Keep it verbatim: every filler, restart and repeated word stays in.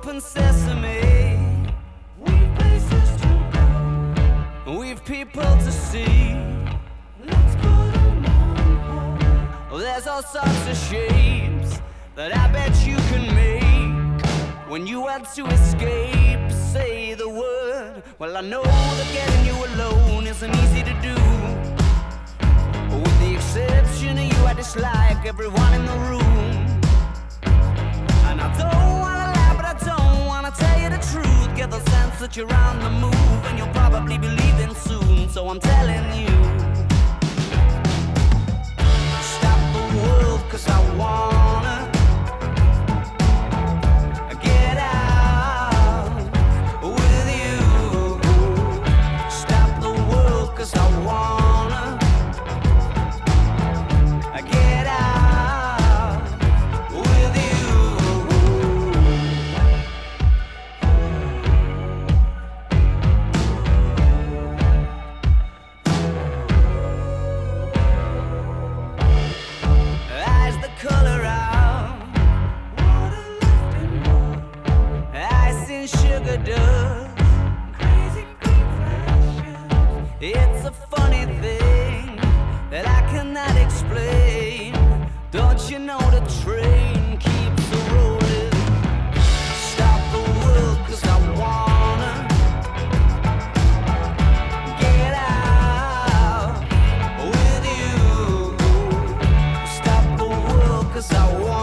open sesame. We've places to go. We've people to see. Let's put them on hold. Oh, there's all sorts of shapes that I bet you can make when you want to escape. Say the word. Well, I know that getting you alone isn't easy to do. With the exception of you, I dislike everyone in the room. And I don't wanna lie, but I don't wanna tell you the truth. Get the sense that you're on the move, and you'll probably be leaving soon. So I'm telling you, stop the world, 'cause I wanna get out with you. Stop the world, 'cause I wanna get out with you. Eyes the color out, water left in more. Ice and sugar dust, crazy green flashes. It's a funny thing that I cannot explain. Don't you know the train keeps a rolling? Stop the world, 'cause I wanna get out with you. Stop the world, 'cause I wanna